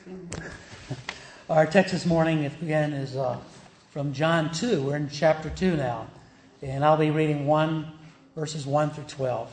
Our text this morning, again, is from John 2. We're in chapter 2 now. And I'll be reading verses 1 through 12.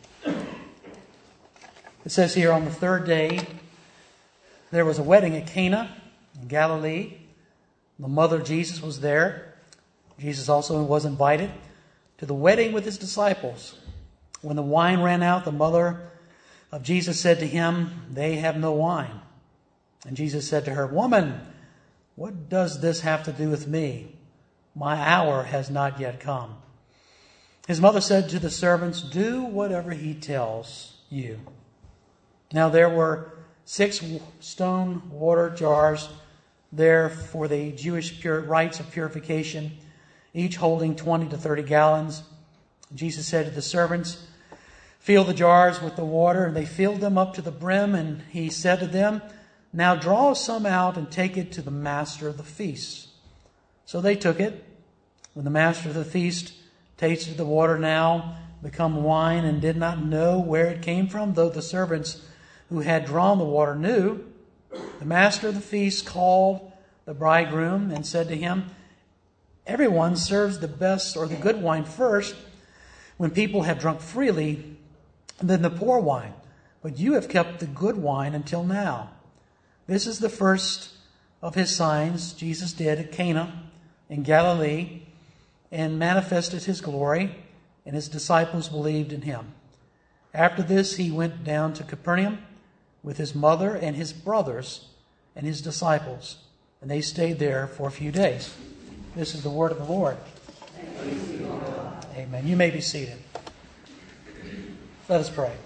It says here, on the third day, there was a wedding at Cana in Galilee. The mother of Jesus was there. Jesus also was invited to the wedding with his disciples. When the wine ran out, the mother of Jesus said to him, "They have no wine." And Jesus said to her, "Woman, what does this have to do with me? My hour has not yet come." His mother said to the servants, "Do whatever he tells you." Now there were 6 stone water jars there for the Jewish rites of purification, each holding 20 to 30 gallons. Jesus said to the servants, "Fill the jars with the water," and they filled them up to the brim. And he said to them, "Now draw some out and take it to the master of the feast." So they took it. When the master of the feast tasted the water now become wine and did not know where it came from, though the servants who had drawn the water knew, the master of the feast called the bridegroom and said to him, "Everyone serves the best or the good wine first when people have drunk freely, and then the poor wine. But you have kept the good wine until now." This is the first of his signs Jesus did at Cana in Galilee, and manifested his glory, and his disciples believed in him. After this, he went down to Capernaum with his mother and his brothers and his disciples, and they stayed there for a few days. This is the word of the Lord. Amen. You may be seated. Let us pray.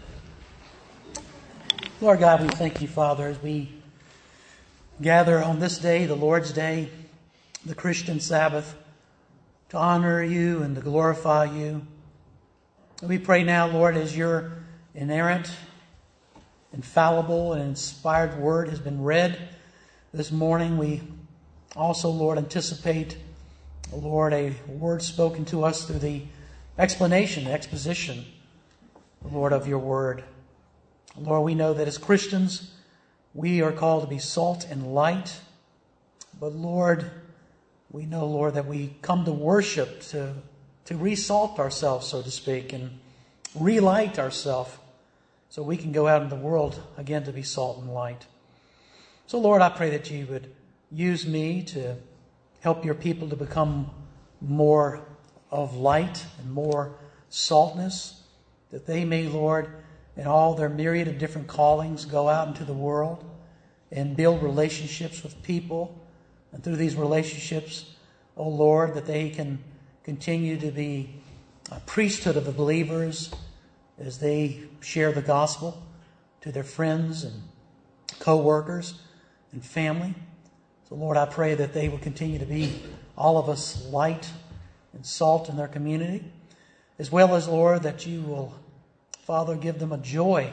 Lord God, we thank you, Father, as we gather on this day, the Lord's Day, the Christian Sabbath, to honor you and to glorify you. And we pray now, Lord, as your inerrant, infallible, and inspired word has been read this morning, we also, Lord, anticipate, Lord, a word spoken to us through the exposition, Lord, of your word. Lord, we know that as Christians, we are called to be salt and light. But Lord, we know, Lord, that we come to worship, to resalt ourselves, so to speak, and relight ourselves so we can go out in the world again to be salt and light. So Lord, I pray that you would use me to help your people to become more of light and more saltness, that they may, Lord, in all their myriad of different callings, go out into the world and build relationships with people. And through these relationships, oh Lord, that they can continue to be a priesthood of the believers as they share the gospel to their friends and co-workers and family. So Lord, I pray that they will continue to be, all of us, light and salt in their community, as well as, Lord, that you will, Father, give them a joy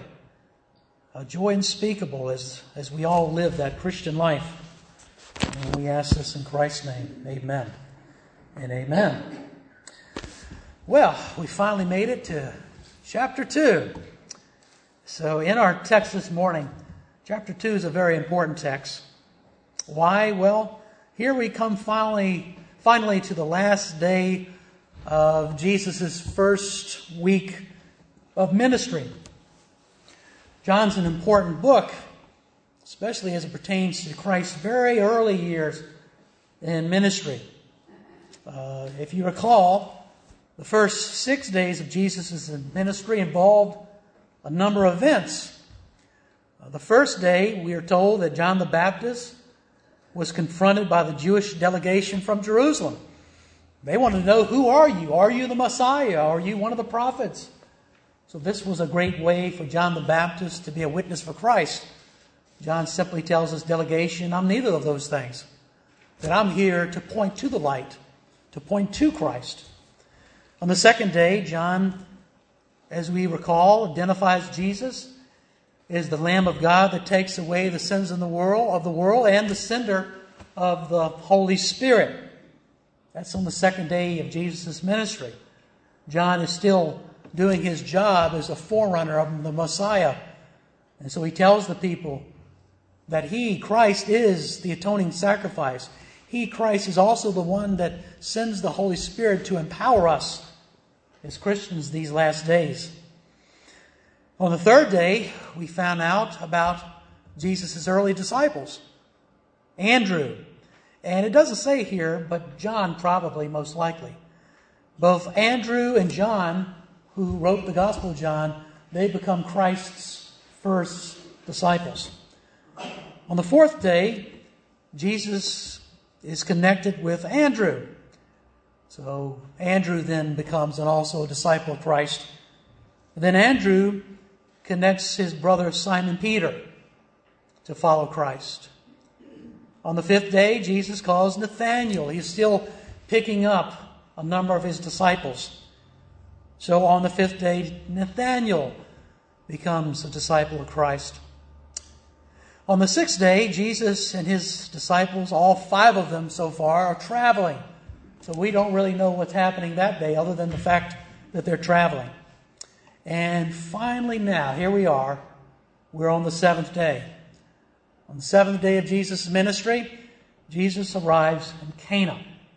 unspeakable as we all live that Christian life. And we ask this in Christ's name. Amen and amen. Well, we finally made it to chapter 2. So in our text this morning, chapter 2 is a very important text. Why? Well, here we come finally to the last day of Jesus' first week of ministry. John's an important book, especially as it pertains to Christ's very early years in ministry. If you recall, the first 6 days of Jesus' ministry involved a number of events. The first day, we are told that John the Baptist was confronted by the Jewish delegation from Jerusalem. They wanted to know, who are you? Are you the Messiah? Are you one of the prophets? So this was a great way for John the Baptist to be a witness for Christ. John simply tells his delegation, I'm neither of those things. That I'm here to point to the light, to point to Christ. On the second day, John, as we recall, identifies Jesus as the Lamb of God that takes away the sins of the world, and the sender of the Holy Spirit. That's on the second day of Jesus' ministry. John is still doing his job as a forerunner of the Messiah. And so he tells the people that He, Christ, is the atoning sacrifice. He, Christ, is also the one that sends the Holy Spirit to empower us as Christians these last days. On the third day, we found out about Jesus' early disciples, Andrew. And it doesn't say here, but John probably, most likely. Both Andrew and John, who wrote the Gospel of John, they become Christ's first disciples. On the fourth day, Jesus is connected with Andrew. So Andrew then becomes also a disciple of Christ. And then Andrew connects his brother Simon Peter to follow Christ. On the fifth day, Jesus calls Nathanael. He's still picking up a number of his disciples. So on the fifth day, Nathanael becomes a disciple of Christ. On the sixth day, Jesus and his disciples, all five of them so far, are traveling. So we don't really know what's happening that day other than the fact that they're traveling. And finally now, here we are. We're on the seventh day. On the seventh day of Jesus' ministry, Jesus arrives in Cana.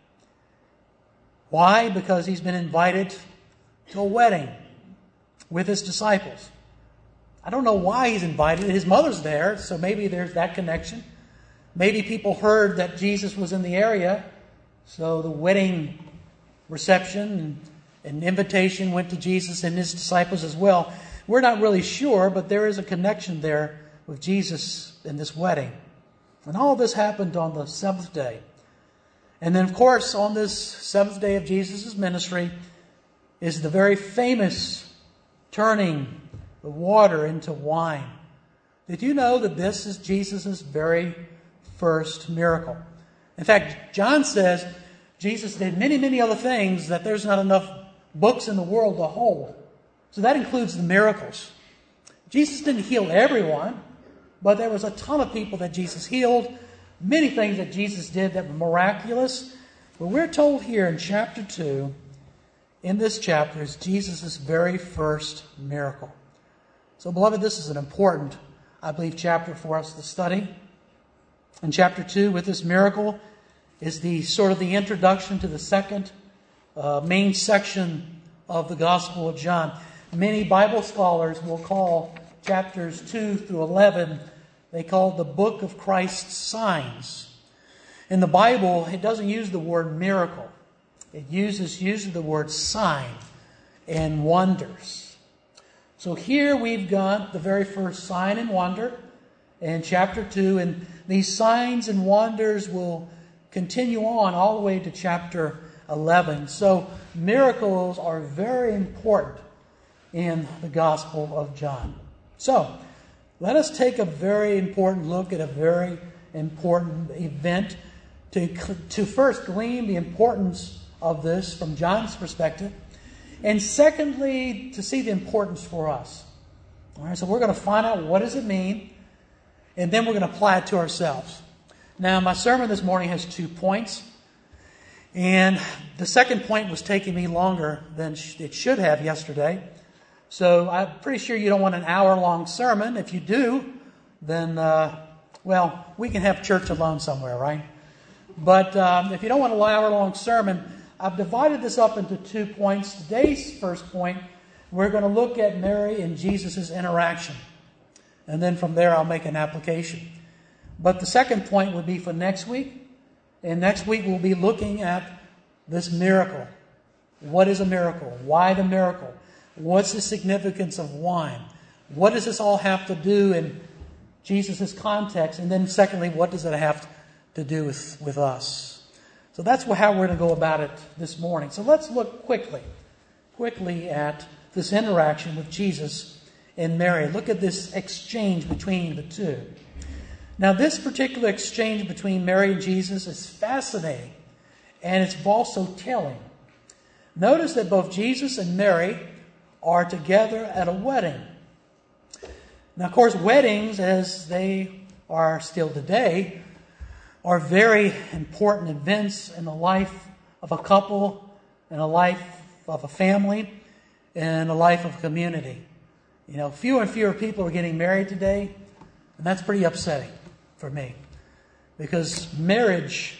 Why? Because he's been invited to a wedding with his disciples. I don't know why he's invited. His mother's there, so maybe there's that connection. Maybe people heard that Jesus was in the area, so the wedding reception and invitation went to Jesus and his disciples as well. We're not really sure, but there is a connection there with Jesus in this wedding. And all this happened on the seventh day. And then, of course, on this seventh day of Jesus' ministry is the very famous turning the water into wine. Did you know that this is Jesus' very first miracle? In fact, John says Jesus did many, many other things that there's not enough books in the world to hold. So that includes the miracles. Jesus didn't heal everyone, but there was a ton of people that Jesus healed. Many things that Jesus did that were miraculous. But we're told here in chapter 2, in this chapter, is Jesus' very first miracle. So, beloved, this is an important, I believe, chapter for us to study. In chapter 2, with this miracle, is the sort of the introduction to the second main section of the Gospel of John. Many Bible scholars will call chapters 2 through 11, they call it the book of Christ's signs. In the Bible, it doesn't use the word miracle. It uses the word sign and wonders. So here we've got the very first sign and wonder in chapter 2, and these signs and wonders will continue on all the way to chapter 11. So miracles are very important in the Gospel of John. So let us take a very important look at a very important event to first glean the importance of this from John's perspective, and secondly, to see the importance for us. All right, so we're going to find out what does it mean, and then we're going to apply it to ourselves. Now, my sermon this morning has 2 points, and the second point was taking me longer than it should have yesterday. So I'm pretty sure you don't want an hour-long sermon. If you do, then, we can have church alone somewhere, right? But if you don't want an hour-long sermon, I've divided this up into 2 points. Today's first point, we're going to look at Mary and Jesus' interaction. And then from there, I'll make an application. But the second point would be for next week. And next week, we'll be looking at this miracle. What is a miracle? Why the miracle? What's the significance of wine? What does this all have to do in Jesus' context? And then secondly, what does it have to do with us? So that's how we're going to go about it this morning. So let's look quickly at this interaction with Jesus and Mary. Look at this exchange between the two. Now, this particular exchange between Mary and Jesus is fascinating, and it's also telling. Notice that both Jesus and Mary are together at a wedding. Now, of course, weddings, as they are still today, are very important events in the life of a couple, in the life of a family, and the life of a community. You know, fewer and fewer people are getting married today, and that's pretty upsetting. for me. Because marriage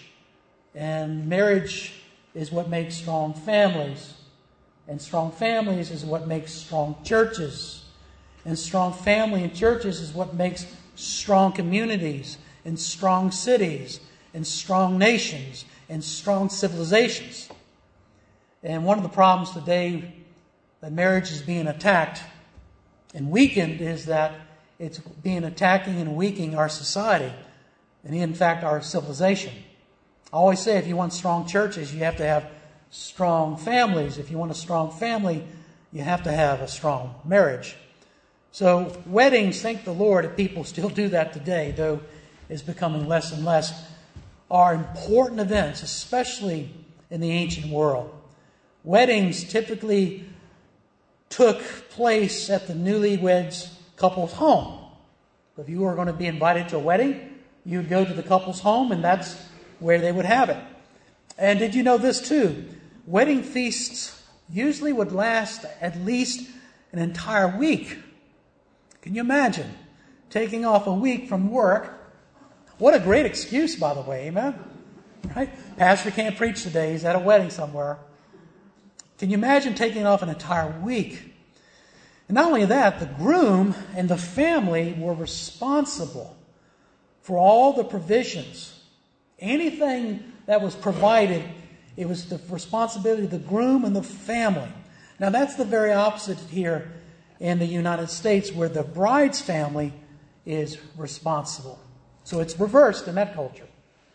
is what makes strong families. And strong families is what makes strong churches. And strong family and churches is what makes strong communities and strong cities and strong nations and strong civilizations. And one of the problems today that marriage is being attacked and weakened is that it's being attacking and weakening our society and in fact our civilization. I always say if you want strong churches, you have to have strong families. If you want a strong family, you have to have a strong marriage. So weddings, thank the Lord that people still do that today, though it's becoming less and less, are important events, especially in the ancient world. Weddings typically took place at the newlyweds couple's home. If you were going to be invited to a wedding, you would go to the couple's home, and that's where they would have it. And did you know this too? Wedding feasts usually would last at least an entire week. Can you imagine taking off a week from work? What a great excuse, by the way, amen? Right? Pastor can't preach today. He's at a wedding somewhere. Can you imagine taking off an entire week? And not only that, the groom and the family were responsible for all the provisions. Anything that was provided, it was the responsibility of the groom and the family. Now that's the very opposite here in the United States, where the bride's family is responsible. So it's reversed in that culture.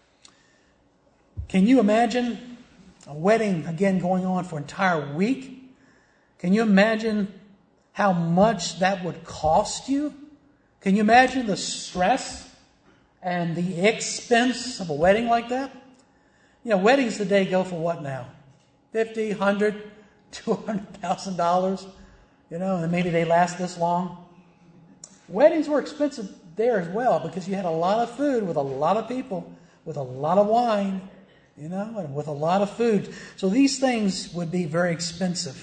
Can you imagine a wedding, again, going on for an entire week? Can you imagine how much that would cost you? Can you imagine the stress and the expense of a wedding like that? You know, weddings today go for what now? $50,000, $100,000, $200,000. You know, and maybe they last this long. Weddings were expensive there as well because you had a lot of food with a lot of people, with a lot of wine, you know, and with a lot of food. So these things would be very expensive.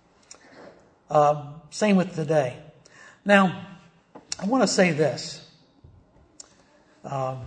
Same with today. Now, I want to say this. Not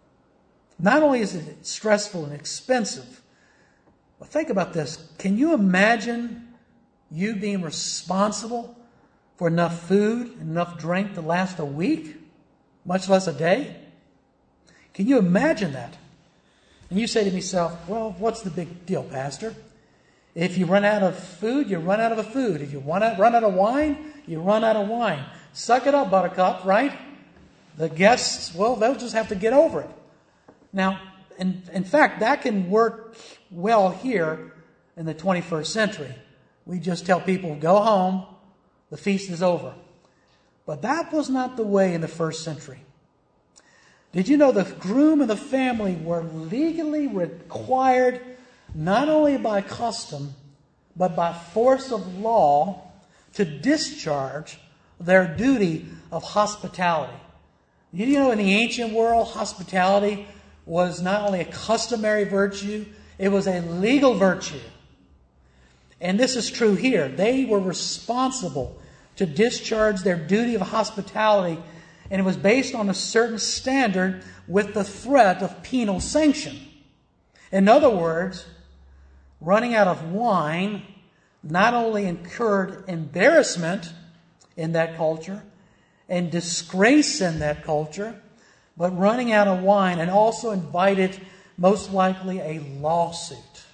only is it stressful and expensive, but think about this. Can you imagine you being responsible for enough food and enough drink to last a week, much less a day? Can you imagine that? And you say to yourself, well, what's the big deal, Pastor? If you run out of food, you run out of food. If you run out of wine, you run out of wine. Suck it up, Buttercup, right? The guests, well, they'll just have to get over it. Now, in fact, that can work well here in the 21st century. We just tell people, go home, the feast is over. But that was not the way in the first century. Did you know the groom and the family were legally required, not only by custom, but by force of law, to discharge their duty of hospitality? Did you know in the ancient world, hospitality was not only a customary virtue, it was a legal virtue. And this is true here. They were responsible to discharge their duty of hospitality, and it was based on a certain standard with the threat of penal sanction. In other words, running out of wine not only incurred embarrassment in that culture and disgrace in that culture, but running out of wine and also invited most likely a lawsuit.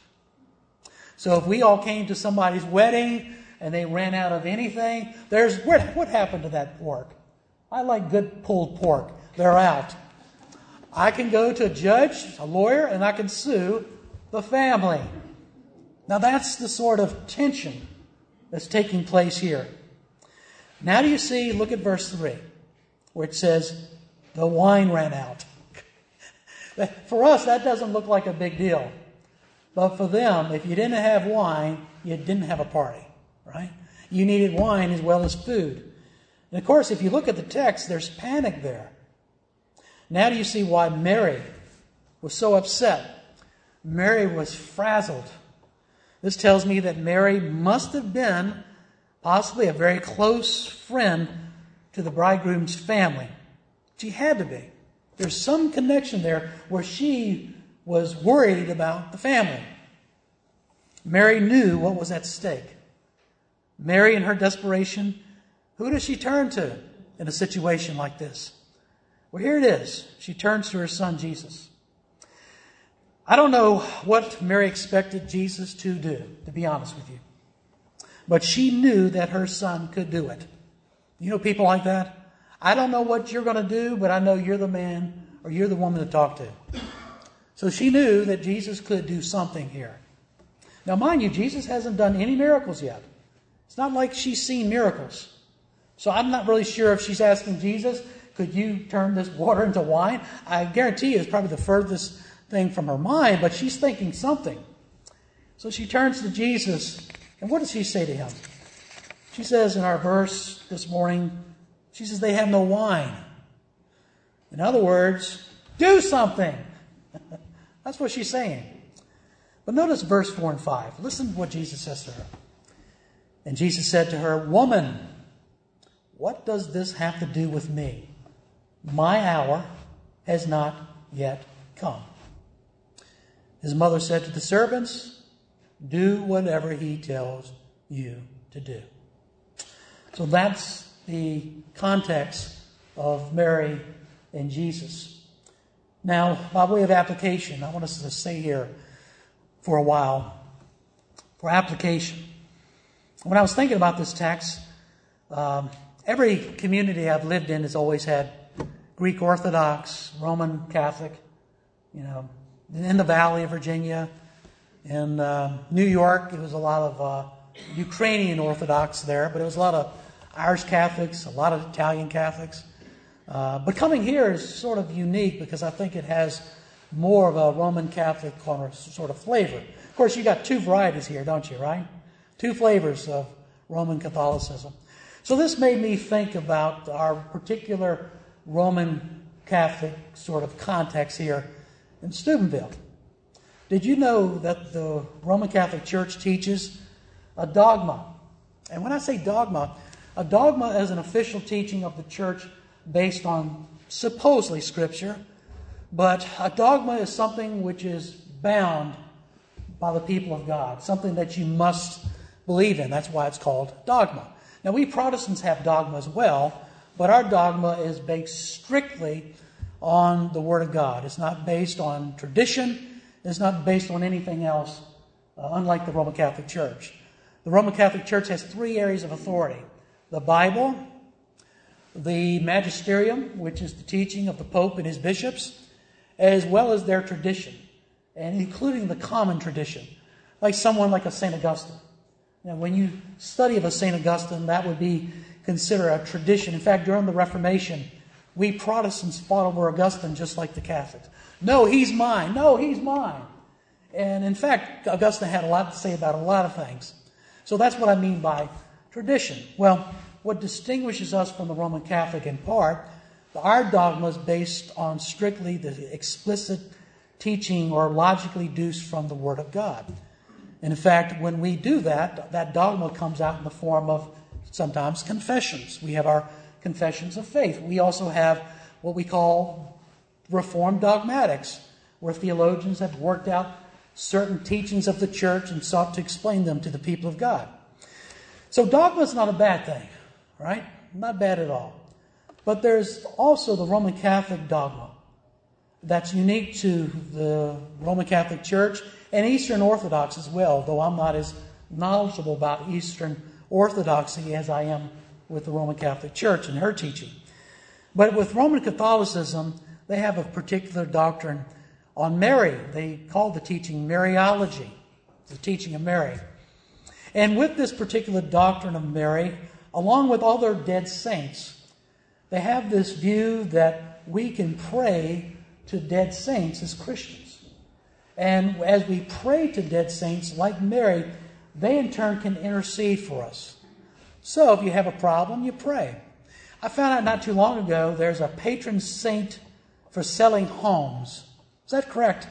So if we all came to somebody's wedding and they ran out of anything, what happened to that pork? I like good pulled pork. They're out. I can go to a judge, a lawyer, and I can sue the family. Now that's the sort of tension that's taking place here. Now do you see, look at verse 3, where it says, the wine ran out. For us, that doesn't look like a big deal. But for them, if you didn't have wine, you didn't have a party, right? You needed wine as well as food. And of course, if you look at the text, there's panic there. Now do you see why Mary was so upset? Mary was frazzled. This tells me that Mary must have been possibly a very close friend to the bridegroom's family. She had to be. There's some connection there where she was worried about the family. Mary knew what was at stake. Mary, in her desperation, who does she turn to in a situation like this? Well, here it is. She turns to her son, Jesus. I don't know what Mary expected Jesus to do, to be honest with you. But she knew that her son could do it. You know people like that? I don't know what you're going to do, but I know you're the man or you're the woman to talk to. So she knew that Jesus could do something here. Now, mind you, Jesus hasn't done any miracles yet. It's not like she's seen miracles. So I'm not really sure if she's asking Jesus, could you turn this water into wine? I guarantee you it's probably the furthest thing from her mind, but she's thinking something. So she turns to Jesus, and what does she say to him? She says in our verse this morning, she says, they have no wine. In other words, do something. That's what she's saying. But notice verse 4 and 5. Listen to what Jesus says to her. And Jesus said to her, woman, what does this have to do with me? My hour has not yet come. His mother said to the servants, do whatever he tells you to do. So that's the context of Mary and Jesus. Now, by way of application, I want us to stay here for a while for application. When I was thinking about this text, every community I've lived in has always had Greek Orthodox, Roman Catholic, in the Valley of Virginia. In New York, it was a lot of Ukrainian Orthodox there, but it was a lot of Irish Catholics, a lot of Italian Catholics. But coming here is sort of unique because I think it has more of a Roman Catholic sort of flavor. Of course, you got two varieties here, don't you, right? Two flavors of Roman Catholicism. So this made me think about our particular Roman Catholic sort of context here in Steubenville. Did you know that the Roman Catholic Church teaches a dogma? And when I say dogma, a dogma is an official teaching of the church based on supposedly Scripture, but a dogma is something which is bound by the people of God, something that you must believe in. That's why it's called dogma. Now, we Protestants have dogma as well, but our dogma is based strictly on the Word of God. It's not based on tradition. It's not based on anything else, unlike the Roman Catholic Church. The Roman Catholic Church has three areas of authority: the Bible, the magisterium, which is the teaching of the Pope and his bishops, as well as their tradition, and including the common tradition, like someone like a St. Augustine. Now, when you study of a St. Augustine, that would be considered a tradition. In fact, during the Reformation, we Protestants fought over Augustine just like the Catholics. No, he's mine. No, he's mine. And in fact, Augustine had a lot to say about a lot of things. So that's what I mean by tradition. Well, what distinguishes us from the Roman Catholic in part, our dogma is based on strictly the explicit teaching or logically deduced from the Word of God. And in fact, when we do that, that dogma comes out in the form of sometimes confessions. We have our confessions of faith. We also have what we call Reformed dogmatics, where theologians have worked out certain teachings of the church and sought to explain them to the people of God. So dogma is not a bad thing, right? Not bad at all. But there's also the Roman Catholic dogma that's unique to the Roman Catholic Church and Eastern Orthodox as well, though I'm not as knowledgeable about Eastern Orthodoxy as I am with the Roman Catholic Church and her teaching. But with Roman Catholicism, they have a particular doctrine on Mary. They call the teaching Mariology, the teaching of Mary. And with this particular doctrine of Mary, along with other dead saints, they have this view that we can pray to dead saints as Christians. And as we pray to dead saints like Mary, they in turn can intercede for us. So if you have a problem, you pray. I found out not too long ago there's a patron saint for selling homes. Is that correct?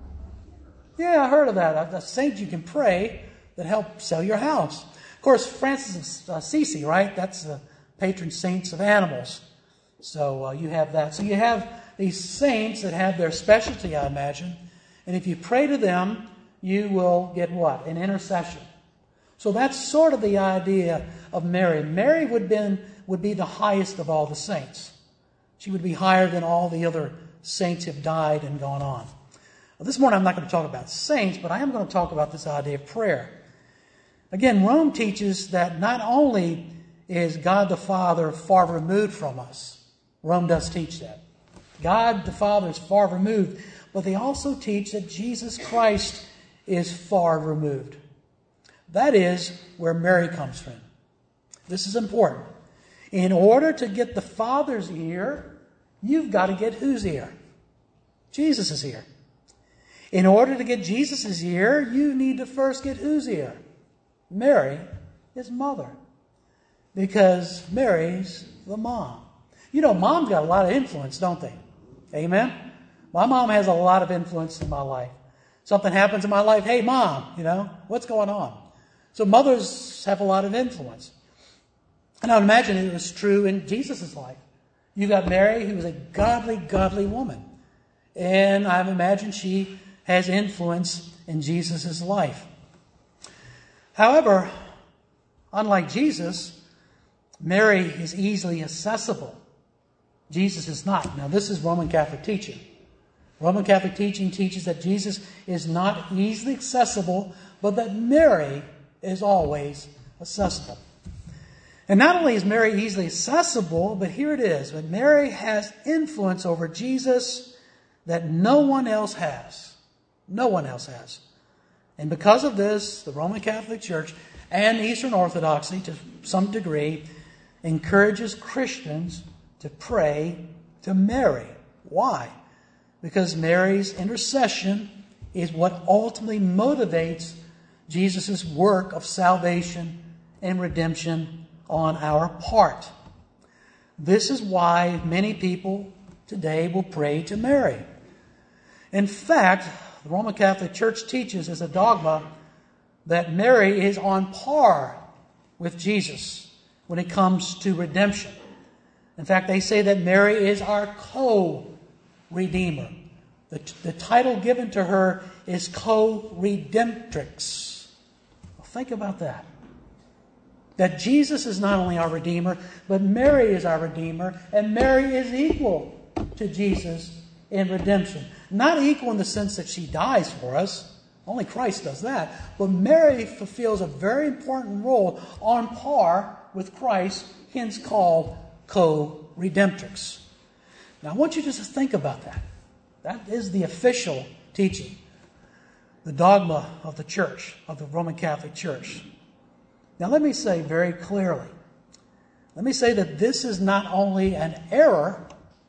Yeah, I heard of that. A saint you can pray that helps sell your house. Of course, Francis of Assisi, right? That's the patron saints of animals. So you have that. So you have these saints that have their specialty, I imagine. And if you pray to them, you will get what? An intercession. So that's sort of the idea of Mary. Mary would be the highest of all the saints. She would be higher than all the other saints who have died and gone on. Well, this morning I'm not going to talk about saints, but I am going to talk about this idea of prayer. Again, Rome teaches that not only is God the Father far removed from us. Rome does teach that. God the Father is far removed, but they also teach that Jesus Christ is far removed. That is where Mary comes from. This is important. In order to get the Father's ear, you've got to get whose ear? Jesus' ear. In order to get Jesus' ear, you need to first get whose ear? Mary, his mother. Because Mary's the mom. You know, moms got a lot of influence, don't they? Amen? My mom has a lot of influence in my life. Something happens in my life, hey, Mom, what's going on? So mothers have a lot of influence. And I would imagine it was true in Jesus' life. You got Mary, who was a godly woman. And I imagine she has influence in Jesus' life. However, unlike Jesus, Mary is easily accessible. Jesus is not. Now, this is Roman Catholic teaching. Roman Catholic teaching teaches that Jesus is not easily accessible, but that Mary is always accessible. And not only is Mary easily accessible, but here it is. But Mary has influence over Jesus that no one else has. No one else has. And because of this, the Roman Catholic Church and Eastern Orthodoxy, to some degree, encourages Christians to pray to Mary. Why? Because Mary's intercession is what ultimately motivates Jesus' work of salvation and redemption on our part. This is why many people today will pray to Mary. In fact, the Roman Catholic Church teaches as a dogma that Mary is on par with Jesus when it comes to redemption. In fact, they say that Mary is our co-redeemer. The title given to her is co-redemptrix. Well, think about that. That Jesus is not only our Redeemer, but Mary is our Redeemer, and Mary is equal to Jesus in redemption. Not equal in the sense that she dies for us. Only Christ does that. But Mary fulfills a very important role on par with Christ, hence called co-redemptrix. Now, I want you just to think about that. That is the official teaching, the dogma of the Church, of the Roman Catholic Church. Now, let me say very clearly, let me say that this is not only an error,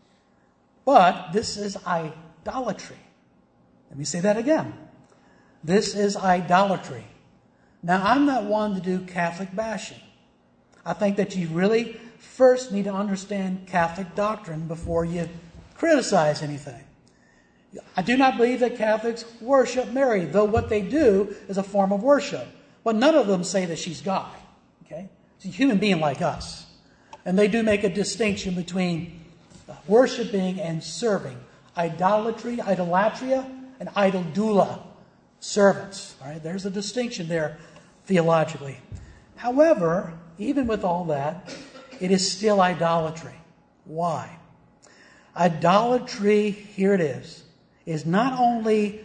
but this is idolatry. Let me say that again. This is idolatry. Now, I'm not one to do Catholic bashing. I think that you really first need to understand Catholic doctrine before you criticize anything. I do not believe that Catholics worship Mary, though what they do is a form of worship. But none of them say that she's God. Okay? She's a human being like us. And they do make a distinction between worshiping and serving. Idolatry, idolatria, and idoldula, servants. All right? There's a distinction there theologically. However, even with all that, it is still idolatry. Why? Idolatry, here it is not only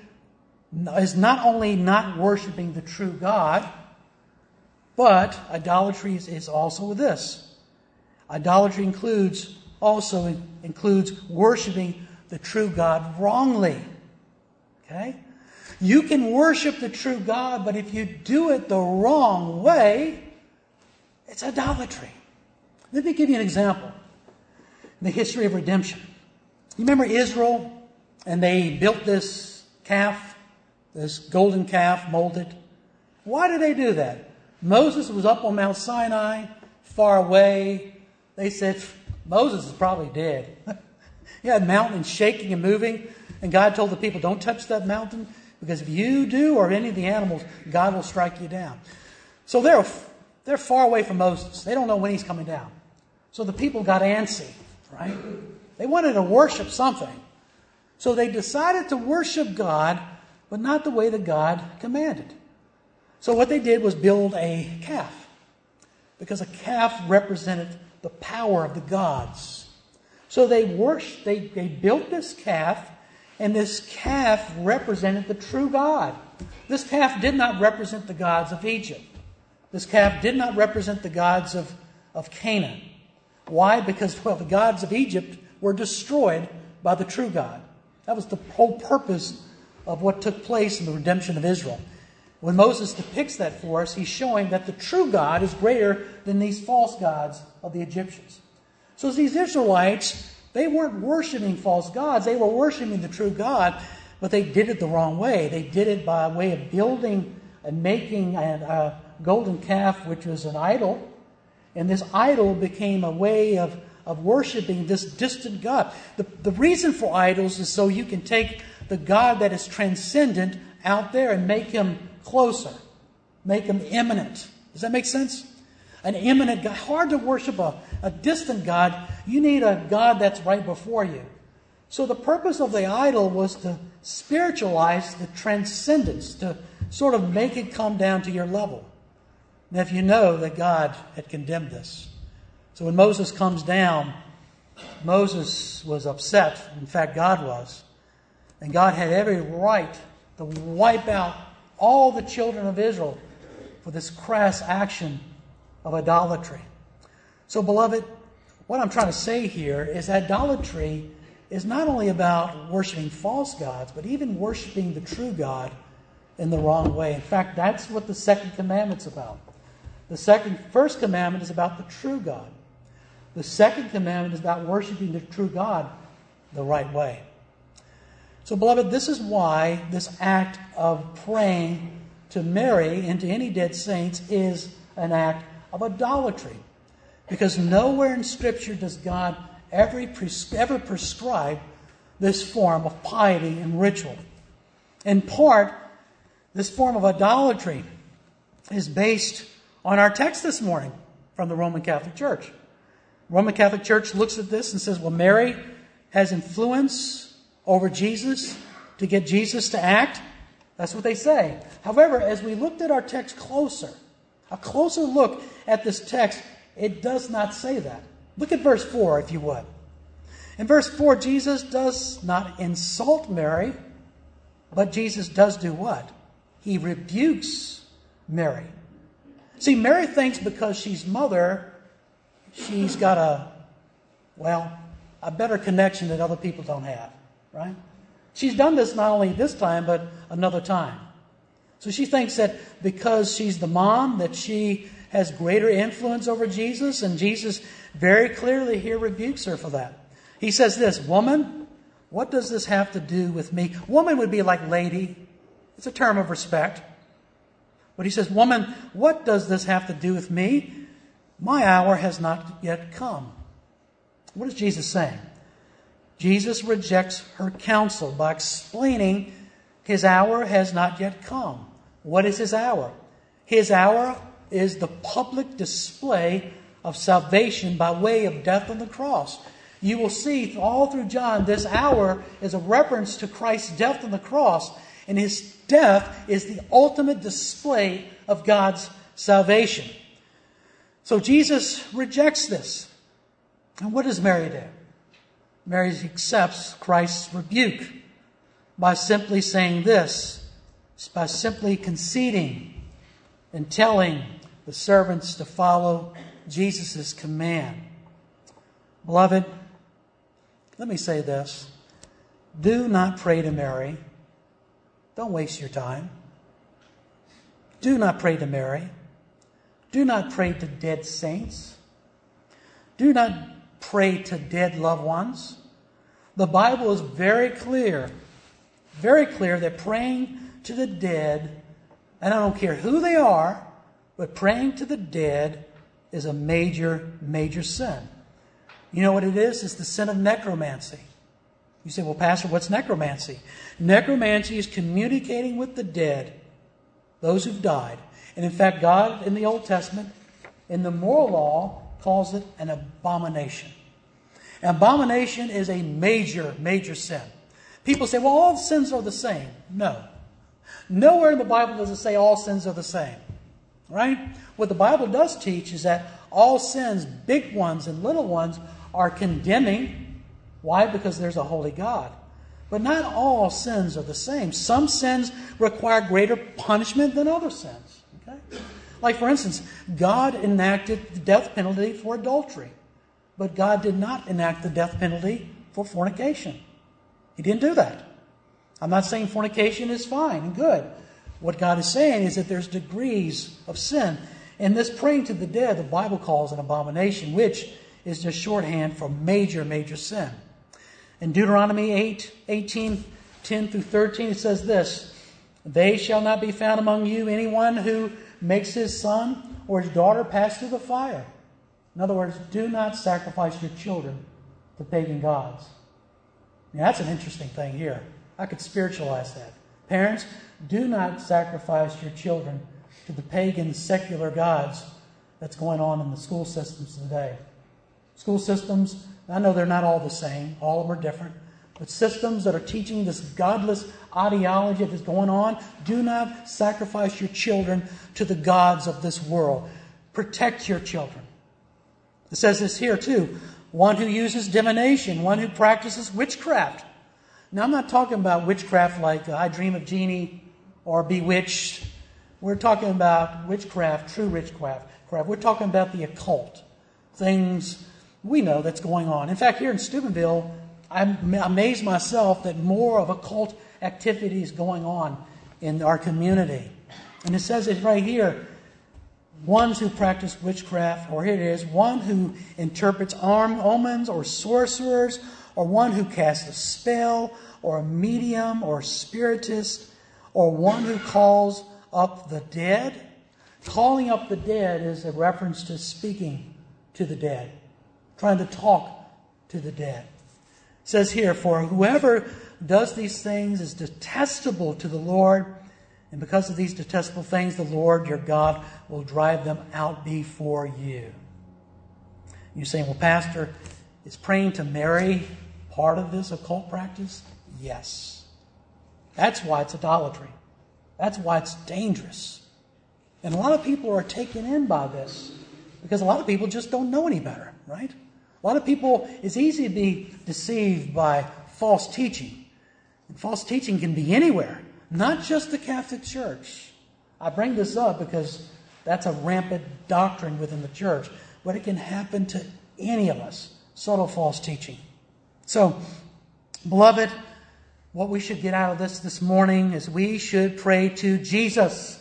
not worshiping the true God, but idolatry is also this. Idolatry also includes worshiping the true God wrongly. Okay? You can worship the true God, but if you do it the wrong way, it's idolatry. Let me give you an example. In the history of redemption. You remember Israel? And they built this calf, this golden calf molded. Why did they do that? Moses was up on Mount Sinai, far away. They said, Moses is probably dead. You had mountains shaking and moving. And God told the people, don't touch that mountain, because if you do, or any of the animals, God will strike you down. So they're far away from Moses. They don't know when he's coming down. So the people got antsy, right? They wanted to worship something. So they decided to worship God, but not the way that God commanded. So what they did was build a calf, because a calf represented the power of the gods. So they built this calf, and this calf represented the true God. This calf did not represent the gods of Egypt. This calf did not represent the gods of Canaan. Why? Because, the gods of Egypt were destroyed by the true God. That was the whole purpose of what took place in the redemption of Israel. When Moses depicts that for us, he's showing that the true God is greater than these false gods of the Egyptians. So these Israelites, they weren't worshiping false gods. They were worshiping the true God, but they did it the wrong way. They did it by way of building and making a golden calf, which was an idol. And this idol became a way of worshiping this distant God. The reason for idols is so you can take the God that is transcendent out there and make him closer, make him immanent. Does that make sense? An immanent God. Hard to worship a distant God. You need a God that's right before you. So the purpose of the idol was to spiritualize the transcendence, to sort of make it come down to your level. Now, if you know that God had condemned this. So when Moses comes down, Moses was upset. In fact, God was. And God had every right to wipe out all the children of Israel for this crass action of idolatry. So, beloved, what I'm trying to say here is idolatry is not only about worshiping false gods, but even worshiping the true God in the wrong way. In fact, that's what the second commandment's about. The first commandment is about the true God. The second commandment is about worshiping the true God the right way. So, beloved, this is why this act of praying to Mary and to any dead saints is an act of idolatry. Because nowhere in Scripture does God ever prescribe this form of piety and ritual. In part, this form of idolatry is based on our text this morning from the Roman Catholic Church. The Roman Catholic Church looks at this and says, well, Mary has influence over Jesus to get Jesus to act. That's what they say. However, as we looked at our text a closer look at this text, it does not say that. Look at verse 4, if you would. In verse 4, Jesus does not insult Mary, but Jesus does do what? He rebukes Mary. See, Mary thinks because she's mother, she's got a better connection that other people don't have, right? She's done this not only this time, but another time. So she thinks that because she's the mom, that she has greater influence over Jesus, and Jesus very clearly here rebukes her for that. He says this, woman, what does this have to do with me? Woman would be like lady. It's a term of respect. But he says, woman, what does this have to do with me? My hour has not yet come. What is Jesus saying? Jesus rejects her counsel by explaining his hour has not yet come. What is his hour? His hour is the public display of salvation by way of death on the cross. You will see all through John, this hour is a reference to Christ's death on the cross. And his death is the ultimate display of God's salvation. So Jesus rejects this. And what does Mary do? Mary accepts Christ's rebuke by simply saying this, by simply conceding and telling the servants to follow Jesus' command. Beloved, let me say this. Do not pray to Mary. Don't waste your time. Do not pray to Mary. Do not pray to dead saints. Do not pray to dead loved ones. The Bible is very clear that praying to the dead, and I don't care who they are, but praying to the dead is a major, major sin. You know what it is? It's the sin of necromancy. You say, well, Pastor, what's necromancy? Necromancy is communicating with the dead, those who've died. And in fact, God in the Old Testament, in the moral law, calls it an abomination. Abomination is a major, major sin. People say, well, all sins are the same. No. Nowhere in the Bible does it say all sins are the same. Right? What the Bible does teach is that all sins, big ones and little ones, are condemning. Why? Because there's a holy God. But not all sins are the same. Some sins require greater punishment than other sins. Okay? Like, for instance, God enacted the death penalty for adultery. But God did not enact the death penalty for fornication. He didn't do that. I'm not saying fornication is fine and good. What God is saying is that there's degrees of sin. And this praying to the dead, the Bible calls an abomination, which is just shorthand for major, major sin. In Deuteronomy 8:18, 10 through 13, it says this: "They shall not be found among you anyone who makes his son or his daughter pass through the fire." In other words, do not sacrifice your children to pagan gods. Now, that's an interesting thing here. I could spiritualize that. Parents, do not sacrifice your children to the pagan secular gods that's going on in the school systems today. School systems, I know they're not all the same. All of them are different. But systems that are teaching this godless ideology that's going on, do not sacrifice your children to the gods of this world. Protect your children. It says this here too. One who uses divination, one who practices witchcraft. Now, I'm not talking about witchcraft like I Dream of Jeannie or Bewitched. We're talking about witchcraft, true witchcraft. We're talking about the occult. Things we know that's going on. In fact, here in Steubenville, I amaze myself that more of occult activity is going on in our community. And it says it right here. Ones who practice witchcraft, or here it is, one who interprets omens or sorcerers, or one who casts a spell, or a medium, or spiritist, or one who calls up the dead. Calling up the dead is a reference to speaking to the dead, trying to talk to the dead. It says here, "For whoever does these things is detestable to the Lord, and because of these detestable things, the Lord your God will drive them out before you." You're saying, well, Pastor, is praying to Mary part of this occult practice? Yes. That's why it's idolatry. That's why it's dangerous. And a lot of people are taken in by this because a lot of people just don't know any better, right? A lot of people, it's easy to be deceived by false teaching. And false teaching can be anywhere, not just the Catholic Church. I bring this up because that's a rampant doctrine within the church, but it can happen to any of us. Subtle false teaching. So, beloved, what we should get out of this morning is we should pray to Jesus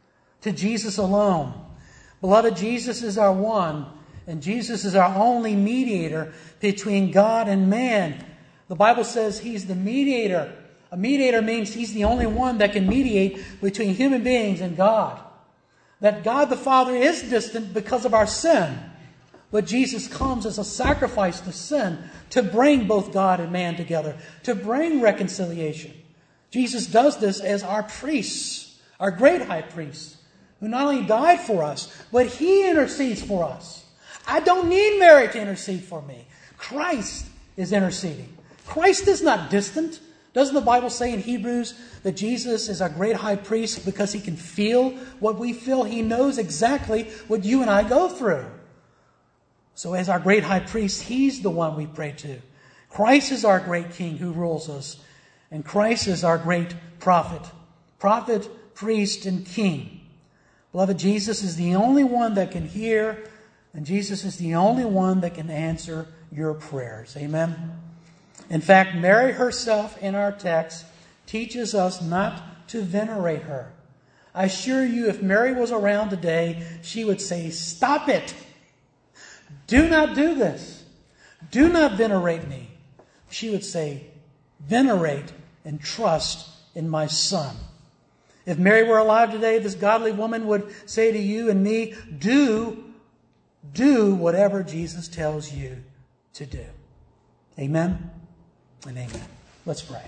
alone. Beloved, Jesus is our one, and Jesus is our only mediator between God and man. The Bible says He's the mediator. A mediator means He's the only one that can mediate between human beings and God. That God the Father is distant because of our sin. But Jesus comes as a sacrifice to sin to bring both God and man together, to bring reconciliation. Jesus does this as our priest, our great high priest, who not only died for us, but He intercedes for us. I don't need Mary to intercede for me. Christ is interceding. Christ is not distant. Doesn't the Bible say in Hebrews that Jesus is our great high priest because He can feel what we feel? He knows exactly what you and I go through. So as our great high priest, He's the one we pray to. Christ is our great King who rules us. And Christ is our great prophet. Prophet, priest, and king. Beloved, Jesus is the only one that can hear, and Jesus is the only one that can answer your prayers. Amen? In fact, Mary herself in our text teaches us not to venerate her. I assure you, if Mary was around today, she would say, "Stop it! Do not do this. Do not venerate me." She would say, "Venerate and trust in my Son." If Mary were alive today, this godly woman would say to you and me, do whatever Jesus tells you to do. Amen and amen. Let's pray.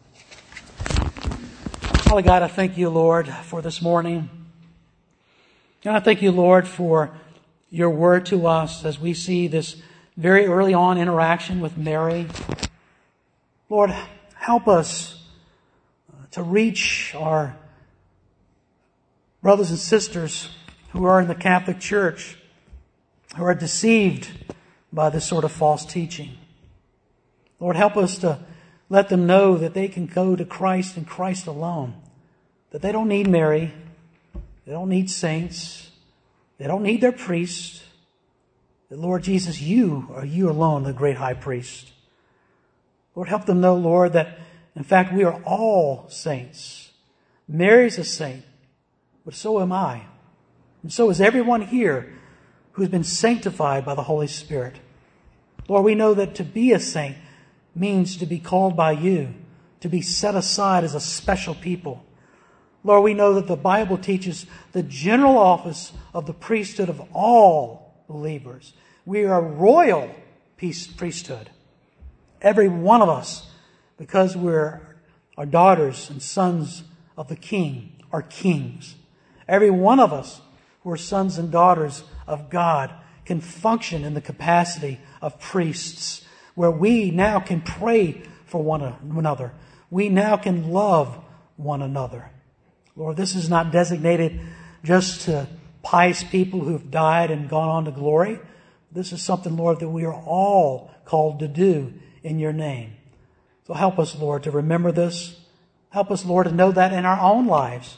Father God, I thank you, Lord, for this morning. And I thank you, Lord, for your word to us as we see this very early on interaction with Mary. Lord, help us to reach our brothers and sisters who are in the Catholic Church, who are deceived by this sort of false teaching. Lord, help us to let them know that they can go to Christ and Christ alone, that they don't need Mary, they don't need saints, they don't need their priest, that Lord Jesus, you alone, the great high priest. Lord, help them know, Lord, that in fact we are all saints. Mary's a saint, but so am I. And so is everyone here who's been sanctified by the Holy Spirit. Lord, we know that to be a saint means to be called by you, to be set aside as a special people. Lord, we know that the Bible teaches the general office of the priesthood of all believers. We are a royal priesthood. Every one of us, because we're our daughters and sons of the King, are kings. Every one of us who are sons and daughters of God can function in the capacity of priests, where we now can pray for one another. We now can love one another. Lord, this is not designated just to pious people who have died and gone on to glory. This is something, Lord, that we are all called to do in your name. So help us, Lord, to remember this. Help us, Lord, to know that in our own lives.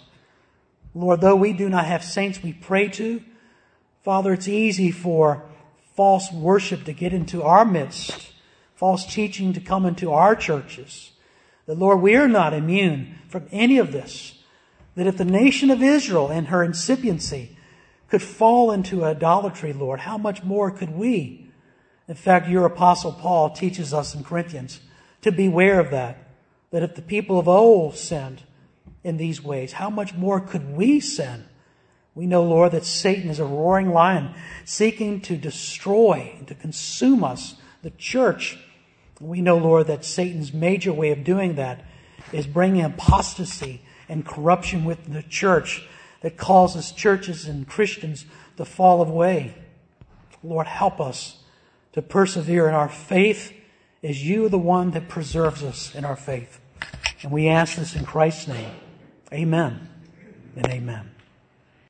Lord, though we do not have saints we pray to, Father, it's easy for false worship to get into our midst, false teaching to come into our churches. That, Lord, we are not immune from any of this. That if the nation of Israel in her incipiency could fall into idolatry, Lord, how much more could we? In fact, your apostle Paul teaches us in Corinthians to beware of that. That if the people of old sinned in these ways, how much more could we sin? We know, Lord, that Satan is a roaring lion seeking to destroy and to consume us, the church. We know, Lord, that Satan's major way of doing that is bringing apostasy and corruption within the church that causes churches and Christians to fall away. Lord, help us to persevere in our faith as you are the one that preserves us in our faith. And we ask this in Christ's name. Amen and amen.